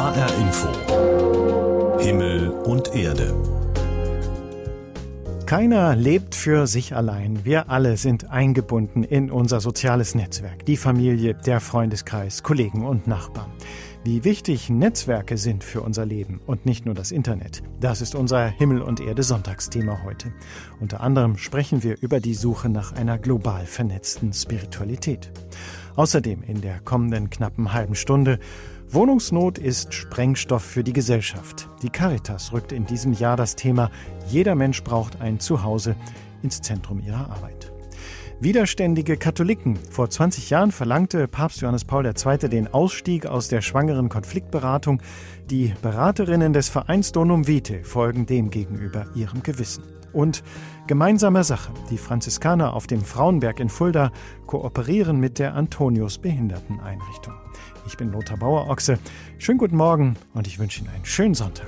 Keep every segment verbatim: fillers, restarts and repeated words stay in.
H R Info Himmel und Erde. Keiner lebt für sich allein. Wir alle sind eingebunden in unser soziales Netzwerk. Die Familie, der Freundeskreis, Kollegen und Nachbarn. Wie wichtig Netzwerke sind für unser Leben und nicht nur das Internet. Das ist unser Himmel und Erde Sonntagsthema heute. Unter anderem sprechen wir über die Suche nach einer global vernetzten Spiritualität. Außerdem in der kommenden knappen halben Stunde: Wohnungsnot ist Sprengstoff für die Gesellschaft. Die Caritas rückt in diesem Jahr das Thema „Jeder Mensch braucht ein Zuhause" ins Zentrum ihrer Arbeit. Widerständige Katholiken. Vor zwanzig Jahren verlangte Papst Johannes Paul der Zweite den Ausstieg aus der schwangeren Konfliktberatung. Die Beraterinnen des Vereins Donum Vitae folgen dem gegenüber ihrem Gewissen. Und gemeinsame Sache. Die Franziskaner auf dem Frauenberg in Fulda kooperieren mit der Antonius Behinderteneinrichtung. Ich bin Lothar Bauer-Ochse. Schönen guten Morgen und ich wünsche Ihnen einen schönen Sonntag.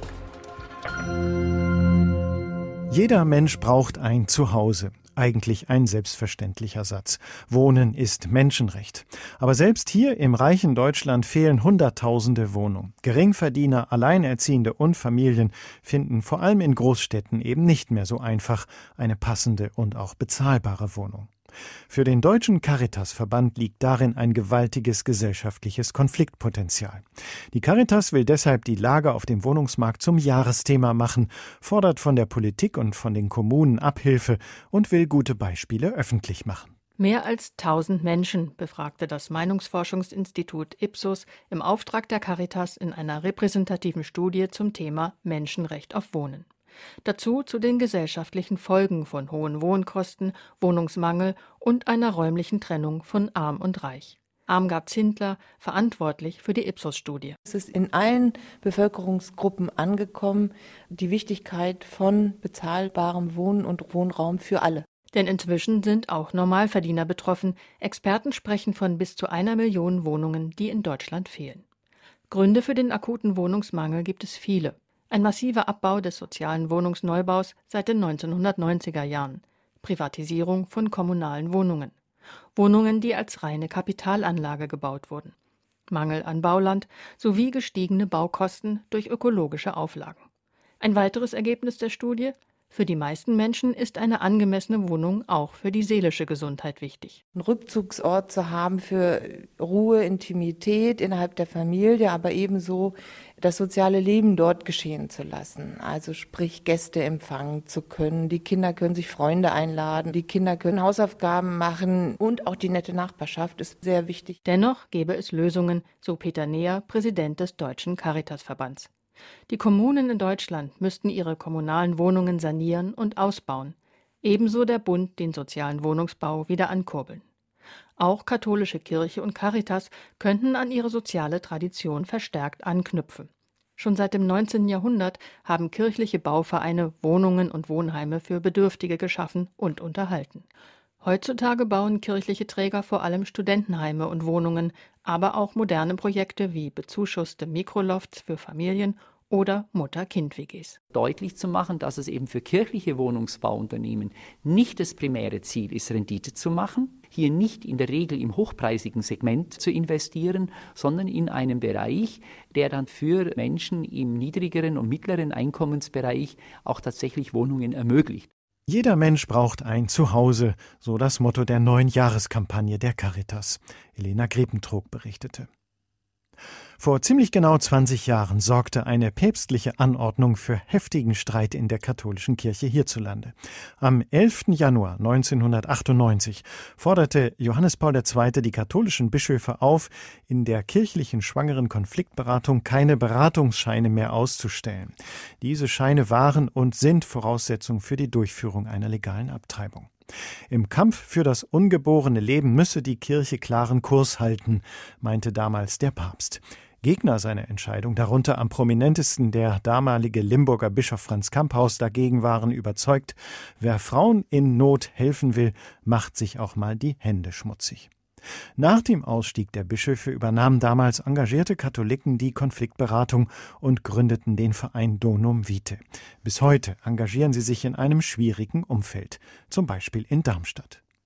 Jeder Mensch braucht ein Zuhause. Eigentlich ein selbstverständlicher Satz. Wohnen ist Menschenrecht. Aber selbst hier im reichen Deutschland fehlen Hunderttausende Wohnungen. Geringverdiener, Alleinerziehende und Familien finden vor allem in Großstädten eben nicht mehr so einfach eine passende und auch bezahlbare Wohnung. Für den Deutschen Caritasverband liegt darin ein gewaltiges gesellschaftliches Konfliktpotenzial. Die Caritas will deshalb die Lage auf dem Wohnungsmarkt zum Jahresthema machen, fordert von der Politik und von den Kommunen Abhilfe und will gute Beispiele öffentlich machen. Mehr als tausend Menschen befragte das Meinungsforschungsinstitut Ipsos im Auftrag der Caritas in einer repräsentativen Studie zum Thema Menschenrecht auf Wohnen. Dazu zu den gesellschaftlichen Folgen von hohen Wohnkosten, Wohnungsmangel und einer räumlichen Trennung von Arm und Reich. Armgard Zindler, verantwortlich für die Ipsos-Studie. Es ist in allen Bevölkerungsgruppen angekommen, die Wichtigkeit von bezahlbarem Wohnen und Wohnraum für alle. Denn inzwischen sind auch Normalverdiener betroffen. Experten sprechen von bis zu einer Million Wohnungen, die in Deutschland fehlen. Gründe für den akuten Wohnungsmangel gibt es viele. Ein massiver Abbau des sozialen Wohnungsneubaus seit den neunzehnhundertneunziger Jahren. Privatisierung von kommunalen Wohnungen. Wohnungen, die als reine Kapitalanlage gebaut wurden. Mangel an Bauland sowie gestiegene Baukosten durch ökologische Auflagen. Ein weiteres Ergebnis der Studie: Für die meisten Menschen ist eine angemessene Wohnung auch für die seelische Gesundheit wichtig. Einen Rückzugsort zu haben für Ruhe, Intimität innerhalb der Familie, aber ebenso das soziale Leben dort geschehen zu lassen. Also sprich Gäste empfangen zu können, die Kinder können sich Freunde einladen, die Kinder können Hausaufgaben machen und auch die nette Nachbarschaft ist sehr wichtig. Dennoch gäbe es Lösungen, so Peter Neher, Präsident des Deutschen Caritasverbands. Die Kommunen in Deutschland müssten ihre kommunalen Wohnungen sanieren und ausbauen. Ebenso der Bund den sozialen Wohnungsbau wieder ankurbeln. Auch katholische Kirche und Caritas könnten an ihre soziale Tradition verstärkt anknüpfen. Schon seit dem neunzehnten Jahrhundert haben kirchliche Bauvereine Wohnungen und Wohnheime für Bedürftige geschaffen und unterhalten. Heutzutage bauen kirchliche Träger vor allem Studentenheime und Wohnungen, aber auch moderne Projekte wie bezuschusste Mikrolofts für Familien oder Mutter-Kind-W Gs. Deutlich zu machen, dass es eben für kirchliche Wohnungsbauunternehmen nicht das primäre Ziel ist, Rendite zu machen, hier nicht in der Regel im hochpreisigen Segment zu investieren, sondern in einem Bereich, der dann für Menschen im niedrigeren und mittleren Einkommensbereich auch tatsächlich Wohnungen ermöglicht. Jeder Mensch braucht ein Zuhause, so das Motto der neuen Jahreskampagne der Caritas. Elena Grebentrog berichtete. Vor ziemlich genau zwanzig Jahren sorgte eine päpstliche Anordnung für heftigen Streit in der katholischen Kirche hierzulande. Am elften Januar neunzehnhundertachtundneunzig forderte Johannes Paul der Zweite die katholischen Bischöfe auf, in der kirchlichen schwangeren Konfliktberatung keine Beratungsscheine mehr auszustellen. Diese Scheine waren und sind Voraussetzung für die Durchführung einer legalen Abtreibung. Im Kampf für das ungeborene Leben müsse die Kirche klaren Kurs halten, meinte damals der Papst. Gegner seiner Entscheidung, darunter am prominentesten der damalige Limburger Bischof Franz Kamphaus, dagegen waren überzeugt, wer Frauen in Not helfen will, macht sich auch mal die Hände schmutzig. Nach dem Ausstieg der Bischöfe übernahmen damals engagierte Katholiken die Konfliktberatung und gründeten den Verein Donum Vitae. Bis heute engagieren sie sich in einem schwierigen Umfeld, zum Beispiel in Darmstadt.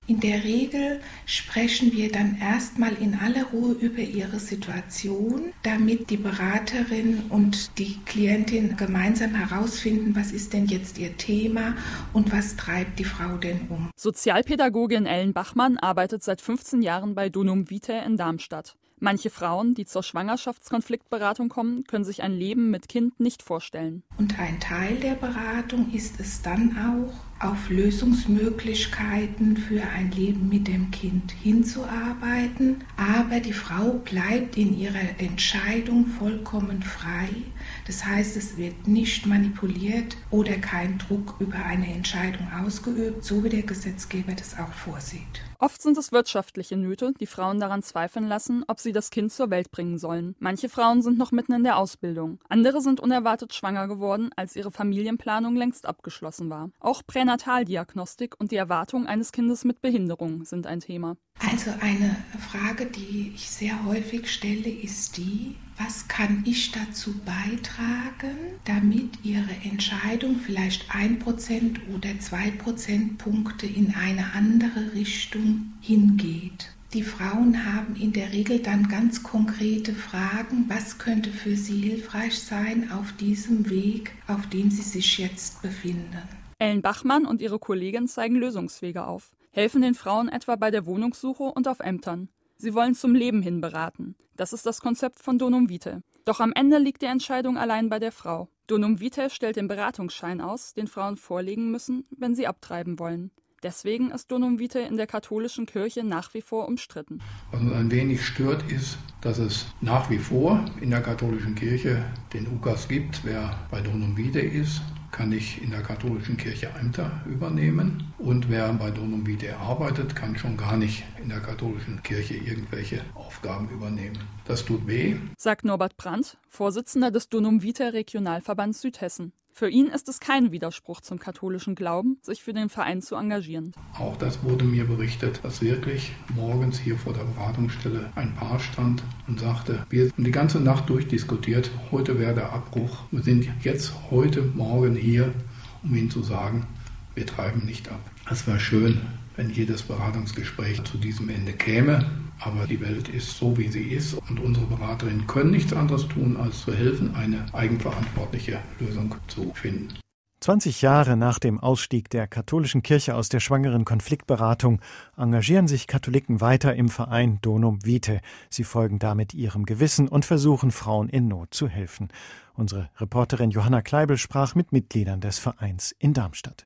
In der Regel sprechen wir dann erstmal in aller Ruhe über ihre Situation, damit die Beraterin und die Klientin gemeinsam herausfinden, was ist denn jetzt ihr Thema und was treibt die Frau denn um. Sozialpädagogin Ellen Bachmann arbeitet seit fünfzehn Jahren bei Donum Vitae in Darmstadt. Manche Frauen, die zur Schwangerschaftskonfliktberatung kommen, können sich ein Leben mit Kind nicht vorstellen. Und ein Teil der Beratung ist es dann auch, auf Lösungsmöglichkeiten für ein Leben mit dem Kind hinzuarbeiten. Aber die Frau bleibt in ihrer Entscheidung vollkommen frei. Das heißt, es wird nicht manipuliert oder kein Druck über eine Entscheidung ausgeübt, so wie der Gesetzgeber das auch vorsieht. Oft sind es wirtschaftliche Nöte, die Frauen daran zweifeln lassen, ob sie das Kind zur Welt bringen sollen. Manche Frauen sind noch mitten in der Ausbildung. Andere sind unerwartet schwanger geworden, als ihre Familienplanung längst abgeschlossen war. Auch Pränataldiagnostik und die Erwartung eines Kindes mit Behinderung sind ein Thema. Also eine Frage, die ich sehr häufig stelle, ist die, was kann ich dazu beitragen, damit Ihre Entscheidung vielleicht ein Prozent oder zwei Prozentpunkte in eine andere Richtung hingeht? Die Frauen haben in der Regel dann ganz konkrete Fragen, was könnte für sie hilfreich sein auf diesem Weg, auf dem sie sich jetzt befinden. Ellen Bachmann und ihre Kollegin zeigen Lösungswege auf, helfen den Frauen etwa bei der Wohnungssuche und auf Ämtern. Sie wollen zum Leben hin beraten. Das ist das Konzept von Donum Vitae. Doch am Ende liegt die Entscheidung allein bei der Frau. Donum Vitae stellt den Beratungsschein aus, den Frauen vorlegen müssen, wenn sie abtreiben wollen. Deswegen ist Donum Vitae in der katholischen Kirche nach wie vor umstritten. Was uns ein wenig stört, ist, dass es nach wie vor in der katholischen Kirche den Ukas gibt. Wer bei Donum Vitae ist, kann nicht in der katholischen Kirche Ämter übernehmen. Und wer bei Donum Vitae arbeitet, kann schon gar nicht in der katholischen Kirche irgendwelche Aufgaben übernehmen. Das tut weh, sagt Norbert Brandt, Vorsitzender des Donum Vitae Regionalverbands Südhessen. Für ihn ist es kein Widerspruch zum katholischen Glauben, sich für den Verein zu engagieren. Auch das wurde mir berichtet, dass wirklich morgens hier vor der Beratungsstelle ein Paar stand und sagte, wir haben die ganze Nacht durchdiskutiert, heute wäre der Abbruch. Wir sind jetzt heute Morgen hier, um Ihnen zu sagen, wir treiben nicht ab. Es wäre schön, wenn jedes Beratungsgespräch zu diesem Ende käme. Aber die Welt ist so, wie sie ist und unsere Beraterinnen können nichts anderes tun, als zu helfen, eine eigenverantwortliche Lösung zu finden. zwanzig Jahre nach dem Ausstieg der katholischen Kirche aus der schwangeren Konfliktberatung engagieren sich Katholiken weiter im Verein Donum Vitae. Sie folgen damit ihrem Gewissen und versuchen, Frauen in Not zu helfen. Unsere Reporterin Johanna Kleibel sprach mit Mitgliedern des Vereins in Darmstadt.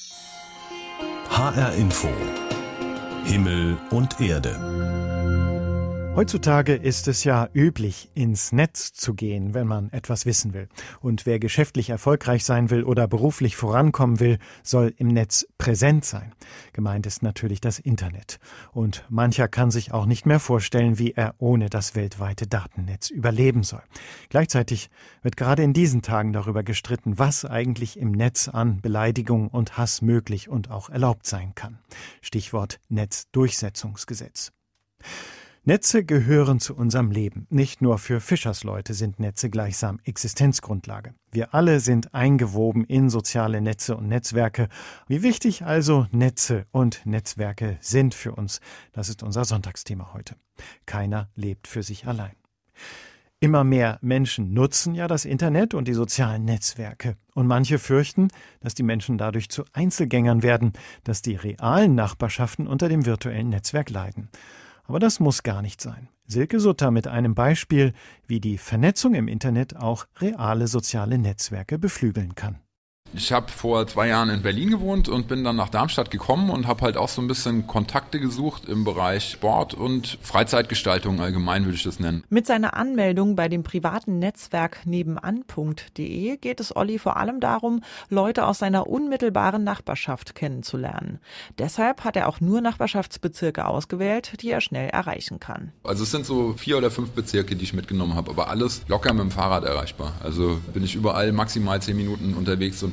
H R Info. Himmel und Erde. Heutzutage ist es ja üblich, ins Netz zu gehen, wenn man etwas wissen will. Und wer geschäftlich erfolgreich sein will oder beruflich vorankommen will, soll im Netz präsent sein. Gemeint ist natürlich das Internet. Und mancher kann sich auch nicht mehr vorstellen, wie er ohne das weltweite Datennetz überleben soll. Gleichzeitig wird gerade in diesen Tagen darüber gestritten, was eigentlich im Netz an Beleidigung und Hass möglich und auch erlaubt sein kann. Stichwort Netzdurchsetzungsgesetz. Netze gehören zu unserem Leben. Nicht nur für Fischersleute sind Netze gleichsam Existenzgrundlage. Wir alle sind eingewoben in soziale Netze und Netzwerke. Wie wichtig also Netze und Netzwerke sind für uns, das ist unser Sonntagsthema heute. Keiner lebt für sich allein. Immer mehr Menschen nutzen ja das Internet und die sozialen Netzwerke. Und manche fürchten, dass die Menschen dadurch zu Einzelgängern werden, dass die realen Nachbarschaften unter dem virtuellen Netzwerk leiden. Aber das muss gar nicht sein. Silke Sutter mit einem Beispiel, wie die Vernetzung im Internet auch reale soziale Netzwerke beflügeln kann. Ich habe vor zwei Jahren in Berlin gewohnt und bin dann nach Darmstadt gekommen und habe halt auch so ein bisschen Kontakte gesucht im Bereich Sport und Freizeitgestaltung allgemein, würde ich das nennen. Mit seiner Anmeldung bei dem privaten Netzwerk nebenan punkt de geht es Olli vor allem darum, Leute aus seiner unmittelbaren Nachbarschaft kennenzulernen. Deshalb hat er auch nur Nachbarschaftsbezirke ausgewählt, die er schnell erreichen kann. Also es sind so vier oder fünf Bezirke, die ich mitgenommen habe, aber alles locker mit dem Fahrrad erreichbar. Also bin ich überall maximal zehn Minuten unterwegs und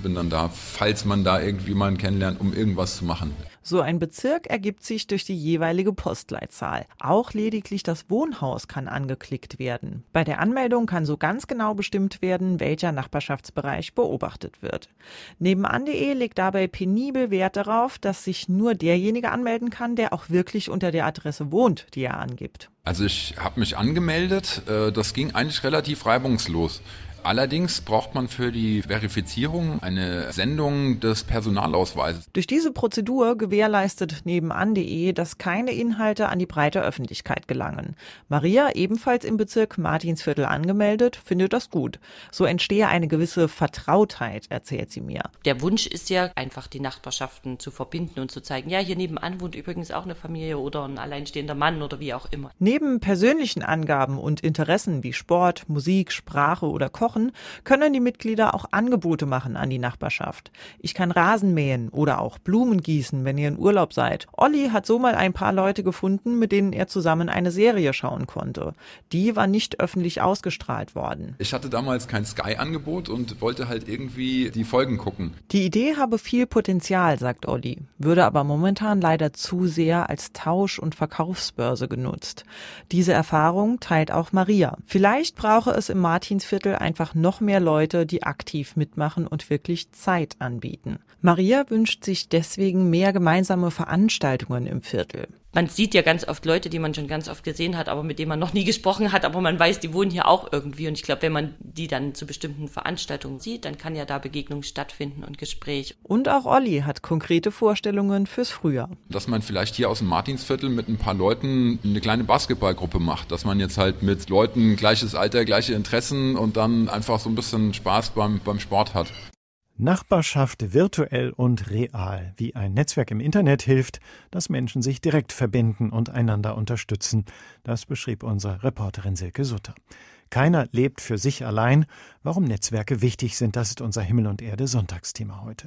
und bin dann da, falls man da irgendwie mal kennenlernt, um irgendwas zu machen. So ein Bezirk ergibt sich durch die jeweilige Postleitzahl. Auch lediglich das Wohnhaus kann angeklickt werden. Bei der Anmeldung kann so ganz genau bestimmt werden, welcher Nachbarschaftsbereich beobachtet wird. Nebenan punkt de legt dabei penibel Wert darauf, dass sich nur derjenige anmelden kann, der auch wirklich unter der Adresse wohnt, die er angibt. Also ich habe mich angemeldet, das ging eigentlich relativ reibungslos. Allerdings braucht man für die Verifizierung eine Sendung des Personalausweises. Durch diese Prozedur gewährleistet nebenan punkt de, dass keine Inhalte an die breite Öffentlichkeit gelangen. Maria, ebenfalls im Bezirk Martinsviertel angemeldet, findet das gut. So entstehe eine gewisse Vertrautheit, erzählt sie mir. Der Wunsch ist ja, einfach die Nachbarschaften zu verbinden und zu zeigen, ja, hier nebenan wohnt übrigens auch eine Familie oder ein alleinstehender Mann oder wie auch immer. Neben persönlichen Angaben und Interessen wie Sport, Musik, Sprache oder Kochen können die Mitglieder auch Angebote machen an die Nachbarschaft. Ich kann Rasen mähen oder auch Blumen gießen, wenn ihr in Urlaub seid. Olli hat so mal ein paar Leute gefunden, mit denen er zusammen eine Serie schauen konnte. Die war nicht öffentlich ausgestrahlt worden. Ich hatte damals kein Sky-Angebot und wollte halt irgendwie die Folgen gucken. Die Idee habe viel Potenzial, sagt Olli, würde aber momentan leider zu sehr als Tausch- und Verkaufsbörse genutzt. Diese Erfahrung teilt auch Maria. Vielleicht brauche es im Martinsviertel einfach noch mehr Leute, die aktiv mitmachen und wirklich Zeit anbieten. Maria wünscht sich deswegen mehr gemeinsame Veranstaltungen im Viertel. Man sieht ja ganz oft Leute, die man schon ganz oft gesehen hat, aber mit denen man noch nie gesprochen hat, aber man weiß, die wohnen hier auch irgendwie. Und ich glaube, wenn man die dann zu bestimmten Veranstaltungen sieht, dann kann ja da Begegnung stattfinden und Gespräch. Und auch Olli hat konkrete Vorstellungen fürs Frühjahr. Dass man vielleicht hier aus dem Martinsviertel mit ein paar Leuten eine kleine Basketballgruppe macht. Dass man jetzt halt mit Leuten gleiches Alter, gleiche Interessen und dann einfach so ein bisschen Spaß beim, beim Sport hat. Nachbarschaft virtuell und real, wie ein Netzwerk im Internet hilft, dass Menschen sich direkt verbinden und einander unterstützen. Das beschrieb unsere Reporterin Silke Sutter. Keiner lebt für sich allein. Warum Netzwerke wichtig sind, das ist unser Himmel und Erde Sonntagsthema heute.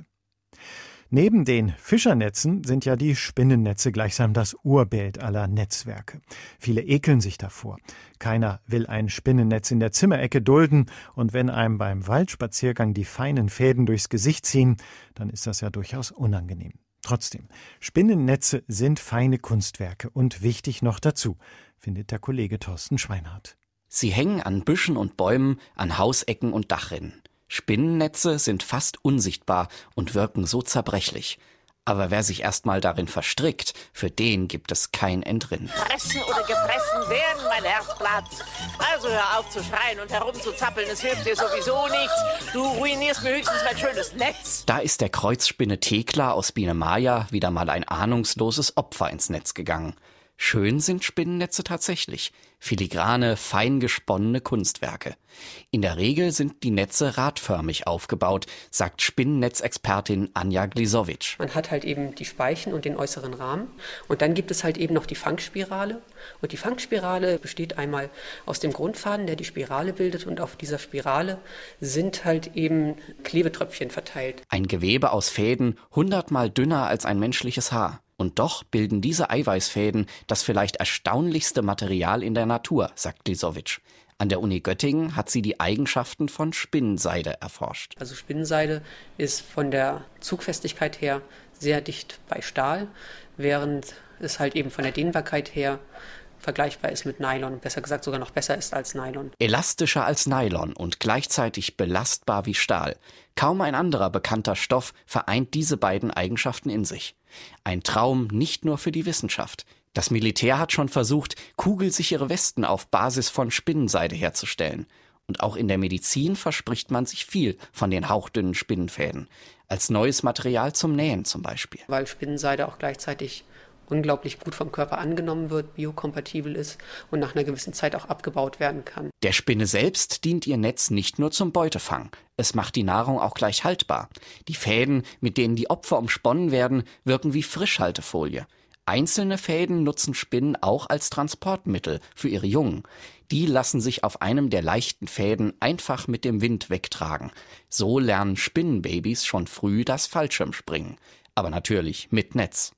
Neben den Fischernetzen sind ja die Spinnennetze gleichsam das Urbild aller Netzwerke. Viele ekeln sich davor. Keiner will ein Spinnennetz in der Zimmerecke dulden, und wenn einem beim Waldspaziergang die feinen Fäden durchs Gesicht ziehen, dann ist das ja durchaus unangenehm. Trotzdem, Spinnennetze sind feine Kunstwerke und wichtig noch dazu, findet der Kollege Thorsten Schweinhardt. Sie hängen an Büschen und Bäumen, an Hausecken und Dachrinnen. Spinnennetze sind fast unsichtbar und wirken so zerbrechlich. Aber wer sich erstmal darin verstrickt, für den gibt es kein Entrinnen. Fressen oder gefressen werden, mein Herzblatt. Also hör auf zu schreien und herumzuzappeln, es hilft dir sowieso nichts. Du ruinierst mir höchstens mein schönes Netz. Da ist der Kreuzspinne Thekla aus Biene Maya wieder mal ein ahnungsloses Opfer ins Netz gegangen. Schön sind Spinnennetze tatsächlich. Filigrane, fein gesponnene Kunstwerke. In der Regel sind die Netze radförmig aufgebaut, sagt Spinnennetzexpertin Anja Glisowitsch. Man hat halt eben die Speichen und den äußeren Rahmen. Und dann gibt es halt eben noch die Fangspirale. Und die Fangspirale besteht einmal aus dem Grundfaden, der die Spirale bildet. Und auf dieser Spirale sind halt eben Klebetröpfchen verteilt. Ein Gewebe aus Fäden, hundertmal dünner als ein menschliches Haar. Und doch bilden diese Eiweißfäden das vielleicht erstaunlichste Material in der Natur, sagt Glisowitsch. An der Uni Göttingen hat sie die Eigenschaften von Spinnenseide erforscht. Also Spinnenseide ist von der Zugfestigkeit her sehr dicht bei Stahl, während es halt eben von der Dehnbarkeit her vergleichbar ist mit Nylon, besser gesagt sogar noch besser ist als Nylon. Elastischer als Nylon und gleichzeitig belastbar wie Stahl. Kaum ein anderer bekannter Stoff vereint diese beiden Eigenschaften in sich. Ein Traum nicht nur für die Wissenschaft. Das Militär hat schon versucht, kugelsichere Westen auf Basis von Spinnenseide herzustellen. Und auch in der Medizin verspricht man sich viel von den hauchdünnen Spinnenfäden. Als neues Material zum Nähen zum Beispiel. Weil Spinnenseide auch gleichzeitig unglaublich gut vom Körper angenommen wird, biokompatibel ist und nach einer gewissen Zeit auch abgebaut werden kann. Der Spinne selbst dient ihr Netz nicht nur zum Beutefang. Es macht die Nahrung auch gleich haltbar. Die Fäden, mit denen die Opfer umsponnen werden, wirken wie Frischhaltefolie. Einzelne Fäden nutzen Spinnen auch als Transportmittel für ihre Jungen. Die lassen sich auf einem der leichten Fäden einfach mit dem Wind wegtragen. So lernen Spinnenbabys schon früh das Fallschirmspringen. Aber natürlich mit Netz.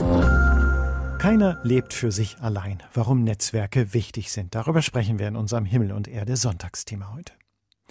Keiner lebt für sich allein. Warum Netzwerke wichtig sind, darüber sprechen wir in unserem Himmel und Erde Sonntagsthema heute.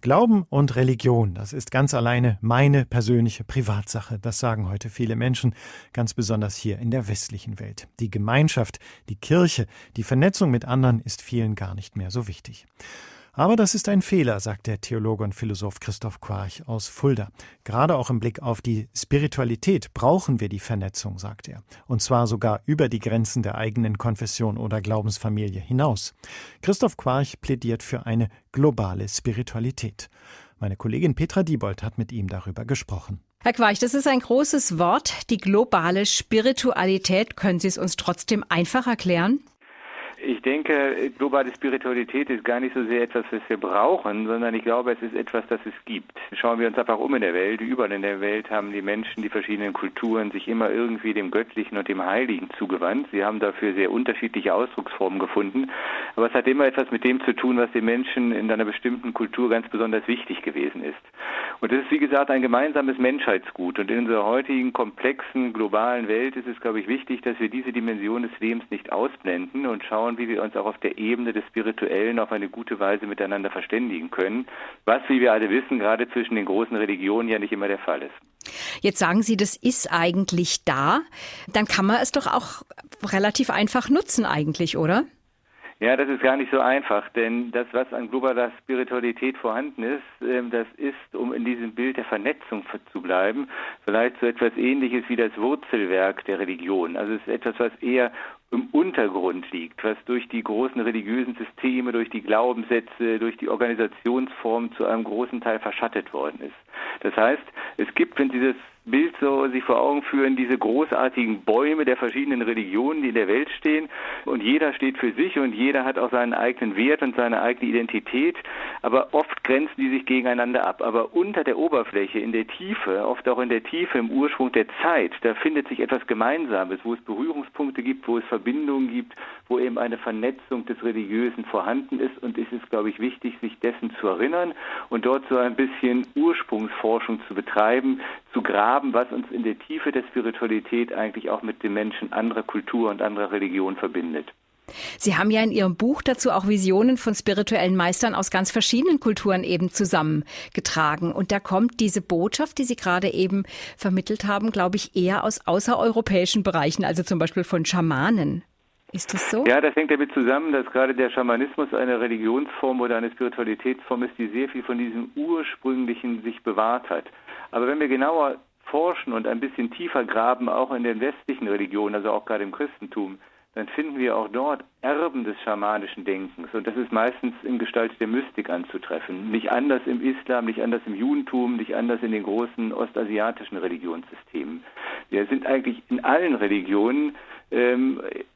Glauben und Religion, das ist ganz alleine meine persönliche Privatsache. Das sagen heute viele Menschen, ganz besonders hier in der westlichen Welt. Die Gemeinschaft, die Kirche, die Vernetzung mit anderen ist vielen gar nicht mehr so wichtig. Aber das ist ein Fehler, sagt der Theologe und Philosoph Christoph Quarch aus Fulda. Gerade auch im Blick auf die Spiritualität brauchen wir die Vernetzung, sagt er. Und zwar sogar über die Grenzen der eigenen Konfession oder Glaubensfamilie hinaus. Christoph Quarch plädiert für eine globale Spiritualität. Meine Kollegin Petra Diebold hat mit ihm darüber gesprochen. Herr Quarch, das ist ein großes Wort, die globale Spiritualität. Können Sie es uns trotzdem einfach erklären? Ich denke, globale Spiritualität ist gar nicht so sehr etwas, was wir brauchen, sondern ich glaube, es ist etwas, das es gibt. Schauen wir uns einfach um in der Welt. Überall in der Welt haben die Menschen, die verschiedenen Kulturen sich immer irgendwie dem Göttlichen und dem Heiligen zugewandt. Sie haben dafür sehr unterschiedliche Ausdrucksformen gefunden. Aber es hat immer etwas mit dem zu tun, was den Menschen in einer bestimmten Kultur ganz besonders wichtig gewesen ist. Und das ist, wie gesagt, ein gemeinsames Menschheitsgut. Und in unserer heutigen, komplexen, globalen Welt ist es, glaube ich, wichtig, dass wir diese Dimension des Lebens nicht ausblenden und schauen, wie wir uns auch auf der Ebene des Spirituellen auf eine gute Weise miteinander verständigen können, was, wie wir alle wissen, gerade zwischen den großen Religionen ja nicht immer der Fall ist. Jetzt sagen Sie, das ist eigentlich da. Dann kann man es doch auch relativ einfach nutzen eigentlich, oder? Ja, das ist gar nicht so einfach, denn das, was an globaler Spiritualität vorhanden ist, das ist, um in diesem Bild der Vernetzung zu bleiben, vielleicht so etwas Ähnliches wie das Wurzelwerk der Religion. Also es ist etwas, was eher im Untergrund liegt, was durch die großen religiösen Systeme, durch die Glaubenssätze, durch die Organisationsform zu einem großen Teil verschattet worden ist. Das heißt, es gibt, wenn Sie das Bild so sich vor Augen führen, diese großartigen Bäume der verschiedenen Religionen, die in der Welt stehen, und jeder steht für sich und jeder hat auch seinen eigenen Wert und seine eigene Identität, aber oft grenzen die sich gegeneinander ab. Aber unter der Oberfläche, in der Tiefe, oft auch in der Tiefe, im Ursprung der Zeit, da findet sich etwas Gemeinsames, wo es Berührungspunkte gibt, wo es Verbindungen gibt, wo eben eine Vernetzung des Religiösen vorhanden ist, und es ist, glaube ich, wichtig, sich dessen zu erinnern und dort so ein bisschen Ursprungsforschung zu betreiben, zu graben, was uns in der Tiefe der Spiritualität eigentlich auch mit den Menschen anderer Kultur und anderer Religion verbindet. Sie haben ja in Ihrem Buch dazu auch Visionen von spirituellen Meistern aus ganz verschiedenen Kulturen eben zusammengetragen. Und da kommt diese Botschaft, die Sie gerade eben vermittelt haben, glaube ich, eher aus außereuropäischen Bereichen, also zum Beispiel von Schamanen. Ist das so? Ja, das hängt damit zusammen, dass gerade der Schamanismus eine Religionsform oder eine Spiritualitätsform ist, die sehr viel von diesem Ursprünglichen sich bewahrt hat. Aber wenn wir genauer forschen und ein bisschen tiefer graben, auch in den westlichen Religionen, also auch gerade im Christentum, dann finden wir auch dort Erben des schamanischen Denkens. Und das ist meistens in Gestalt der Mystik anzutreffen. Nicht anders im Islam, nicht anders im Judentum, nicht anders in den großen ostasiatischen Religionssystemen. Wir sind eigentlich in allen Religionen ähm,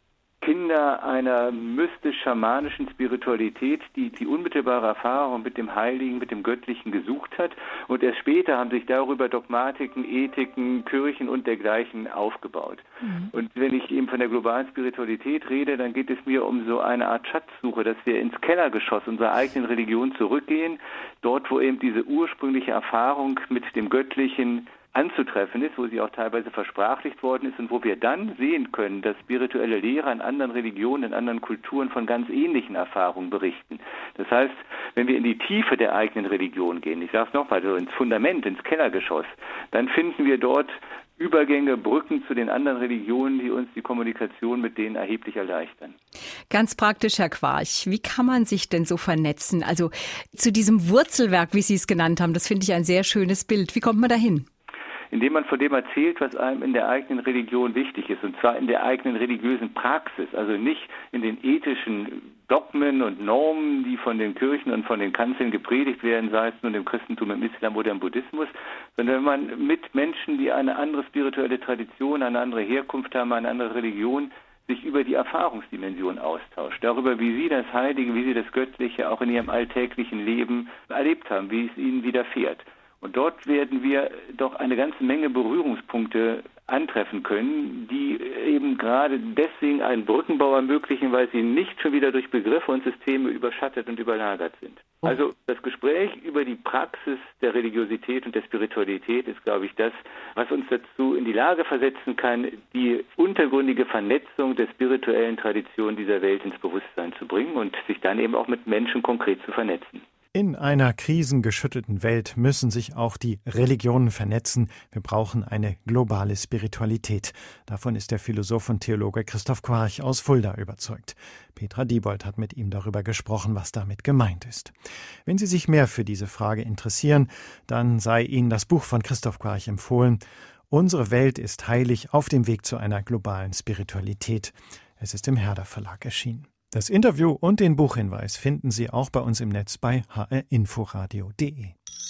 Kinder einer mystisch-schamanischen Spiritualität, die die unmittelbare Erfahrung mit dem Heiligen, mit dem Göttlichen gesucht hat. Und erst später haben sich darüber Dogmatiken, Ethiken, Kirchen und dergleichen aufgebaut. Mhm. Und wenn ich eben von der globalen Spiritualität rede, dann geht es mir um so eine Art Schatzsuche, dass wir ins Kellergeschoss unserer eigenen Religion zurückgehen, dort, wo eben diese ursprüngliche Erfahrung mit dem Göttlichen anzutreffen ist, wo sie auch teilweise versprachlicht worden ist und wo wir dann sehen können, dass spirituelle Lehrer in anderen Religionen, in anderen Kulturen von ganz ähnlichen Erfahrungen berichten. Das heißt, wenn wir in die Tiefe der eigenen Religion gehen, ich sage es nochmal, so ins Fundament, ins Kellergeschoss, dann finden wir dort Übergänge, Brücken zu den anderen Religionen, die uns die Kommunikation mit denen erheblich erleichtern. Ganz praktisch, Herr Quarch, wie kann man sich denn so vernetzen? Also zu diesem Wurzelwerk, wie Sie es genannt haben, das finde ich ein sehr schönes Bild. Wie kommt man dahin? Indem man von dem erzählt, was einem in der eigenen Religion wichtig ist, und zwar in der eigenen religiösen Praxis, also nicht in den ethischen Dogmen und Normen, die von den Kirchen und von den Kanzeln gepredigt werden, sei es nun im Christentum, im Islam oder im Buddhismus, sondern wenn man mit Menschen, die eine andere spirituelle Tradition, eine andere Herkunft haben, eine andere Religion, sich über die Erfahrungsdimension austauscht, darüber, wie sie das Heilige, wie sie das Göttliche auch in ihrem alltäglichen Leben erlebt haben, wie es ihnen widerfährt. Und dort werden wir doch eine ganze Menge Berührungspunkte antreffen können, die eben gerade deswegen einen Brückenbau ermöglichen, weil sie nicht schon wieder durch Begriffe und Systeme überschattet und überlagert sind. Also das Gespräch über die Praxis der Religiosität und der Spiritualität ist, glaube ich, das, was uns dazu in die Lage versetzen kann, die untergründige Vernetzung der spirituellen Tradition dieser Welt ins Bewusstsein zu bringen und sich dann eben auch mit Menschen konkret zu vernetzen. In einer krisengeschüttelten Welt müssen sich auch die Religionen vernetzen. Wir brauchen eine globale Spiritualität. Davon ist der Philosoph und Theologe Christoph Quarch aus Fulda überzeugt. Petra Diebold hat mit ihm darüber gesprochen, was damit gemeint ist. Wenn Sie sich mehr für diese Frage interessieren, dann sei Ihnen das Buch von Christoph Quarch empfohlen. Unsere Welt ist heilig auf dem Weg zu einer globalen Spiritualität. Es ist im Herder Verlag erschienen. Das Interview und den Buchhinweis finden Sie auch bei uns im Netz bei h r inforadio punkt d e.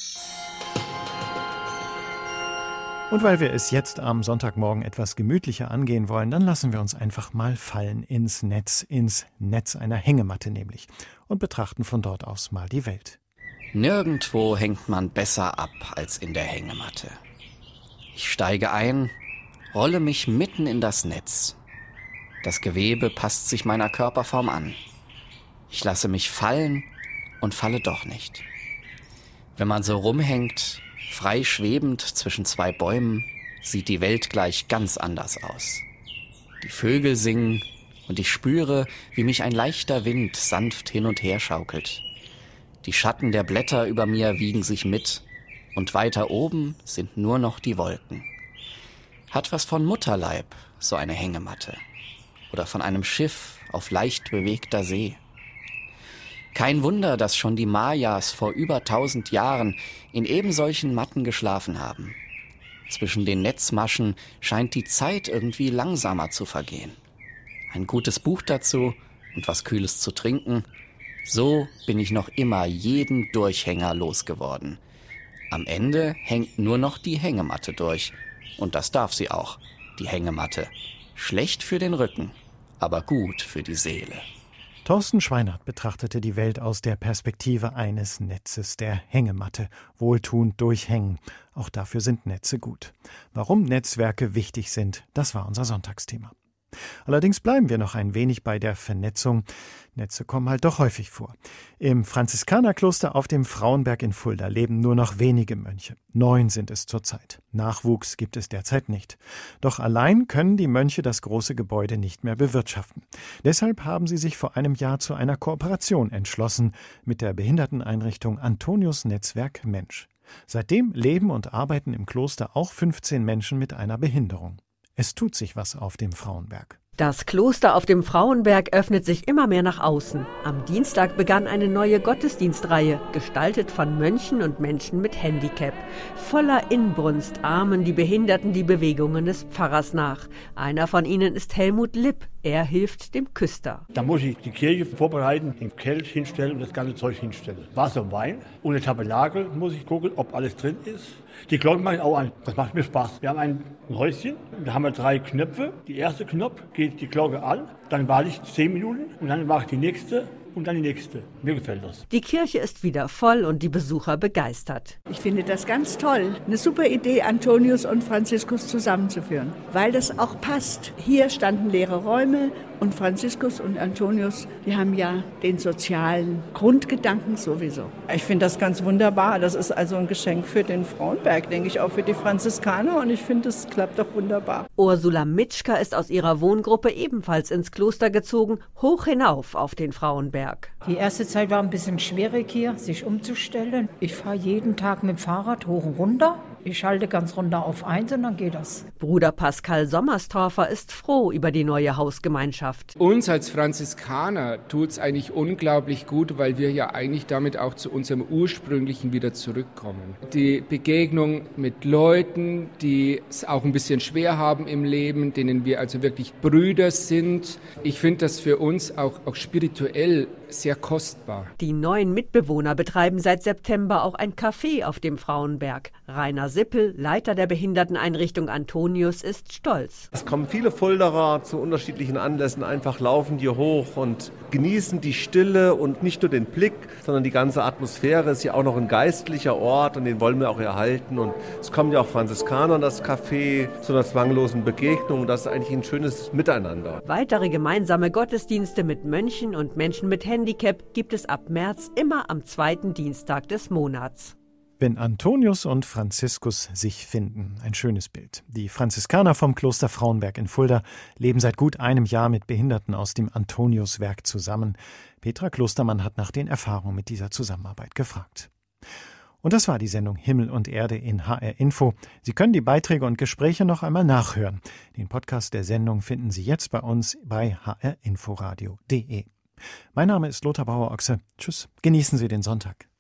Und weil wir es jetzt am Sonntagmorgen etwas gemütlicher angehen wollen, dann lassen wir uns einfach mal fallen ins Netz, ins Netz einer Hängematte nämlich, und betrachten von dort aus mal die Welt. Nirgendwo hängt man besser ab als in der Hängematte. Ich steige ein, rolle mich mitten in das Netz. Das Gewebe passt sich meiner Körperform an. Ich lasse mich fallen und falle doch nicht. Wenn man so rumhängt, frei schwebend zwischen zwei Bäumen, sieht die Welt gleich ganz anders aus. Die Vögel singen und ich spüre, wie mich ein leichter Wind sanft hin und her schaukelt. Die Schatten der Blätter über mir wiegen sich mit und weiter oben sind nur noch die Wolken. Hat was von Mutterleib, so eine Hängematte. Oder von einem Schiff auf leicht bewegter See. Kein Wunder, dass schon die Mayas vor über tausend Jahren in eben solchen Matten geschlafen haben. Zwischen den Netzmaschen scheint die Zeit irgendwie langsamer zu vergehen. Ein gutes Buch dazu und was Kühles zu trinken. So bin ich noch immer jeden Durchhänger losgeworden. Am Ende hängt nur noch die Hängematte durch. Und das darf sie auch, die Hängematte. Schlecht für den Rücken, aber gut für die Seele. Thorsten Schweinert betrachtete die Welt aus der Perspektive eines Netzes, der Hängematte, wohltuend durchhängen. Auch dafür sind Netze gut. Warum Netzwerke wichtig sind, das war unser Sonntagsthema. Allerdings bleiben wir noch ein wenig bei der Vernetzung. Netze kommen halt doch häufig vor. Im Franziskanerkloster auf dem Frauenberg in Fulda leben nur noch wenige Mönche. Neun sind es zurzeit. Nachwuchs gibt es derzeit nicht. Doch allein können die Mönche das große Gebäude nicht mehr bewirtschaften. Deshalb haben sie sich vor einem Jahr zu einer Kooperation entschlossen mit der Behinderteneinrichtung Antonius Netzwerk Mensch. Seitdem leben und arbeiten im Kloster auch fünfzehn Menschen mit einer Behinderung. Es tut sich was auf dem Frauenberg. Das Kloster auf dem Frauenberg öffnet sich immer mehr nach außen. Am Dienstag begann eine neue Gottesdienstreihe, gestaltet von Mönchen und Menschen mit Handicap. Voller Inbrunst ahmen die Behinderten die Bewegungen des Pfarrers nach. Einer von ihnen ist Helmut Lipp. Er hilft dem Küster. Da muss ich die Kirche vorbereiten, den Kelch hinstellen und das ganze Zeug hinstellen. Wasser und Wein. Ohne Tabernakel muss ich gucken, ob alles drin ist. Die Glocken mache ich auch an. Das macht mir Spaß. Wir haben ein Häuschen, da haben wir drei Knöpfe. Der erste Knopf geht die Glocke an, dann warte ich zehn Minuten und dann mache ich die nächste und dann die nächste. Mir gefällt das. Die Kirche ist wieder voll und die Besucher begeistert. Ich finde das ganz toll. Eine super Idee, Antonius und Franziskus zusammenzuführen, weil das auch passt. Hier standen leere Räume und Franziskus und Antonius, die haben ja den sozialen Grundgedanken sowieso. Ich finde das ganz wunderbar. Das ist also ein Geschenk für den Frauenberg, denke ich, auch für die Franziskaner. Und ich finde, es klappt doch wunderbar. Ursula Mitschka ist aus ihrer Wohngruppe ebenfalls ins Kloster gezogen, hoch hinauf auf den Frauenberg. Die erste Zeit war ein bisschen schwierig hier, sich umzustellen. Ich fahre jeden Tag mit dem Fahrrad hoch und runter. Ich schalte ganz runter auf eins und dann geht das. Bruder Pascal Sommerstorfer ist froh über die neue Hausgemeinschaft. Uns als Franziskaner tut es eigentlich unglaublich gut, weil wir ja eigentlich damit auch zu unserem Ursprünglichen wieder zurückkommen. Die Begegnung mit Leuten, die es auch ein bisschen schwer haben im Leben, denen wir also wirklich Brüder sind. Ich finde das für uns auch, auch spirituell sehr kostbar. Die neuen Mitbewohner betreiben seit September auch ein Café auf dem Frauenberg. Rainer Sippel, Leiter der Behinderteneinrichtung Antonius, ist stolz. Es kommen viele Fulderer zu unterschiedlichen Anlässen, einfach laufen hier hoch und genießen die Stille und nicht nur den Blick, sondern die ganze Atmosphäre ist ja auch noch ein geistlicher Ort und den wollen wir auch erhalten. Und es kommen ja auch Franziskaner in das Café zu einer zwanglosen Begegnung. Das ist eigentlich ein schönes Miteinander. Weitere gemeinsame Gottesdienste mit Mönchen und Menschen mit Handicap gibt es ab März immer am zweiten Dienstag des Monats. Wenn Antonius und Franziskus sich finden. Ein schönes Bild. Die Franziskaner vom Kloster Frauenberg in Fulda leben seit gut einem Jahr mit Behinderten aus dem Antoniuswerk zusammen. Petra Klostermann hat nach den Erfahrungen mit dieser Zusammenarbeit gefragt. Und das war die Sendung Himmel und Erde in H R Info. Sie können die Beiträge und Gespräche noch einmal nachhören. Den Podcast der Sendung finden Sie jetzt bei uns bei h r inforadio punkt d e. Mein Name ist Lothar Bauer-Ochse. Tschüss, genießen Sie den Sonntag.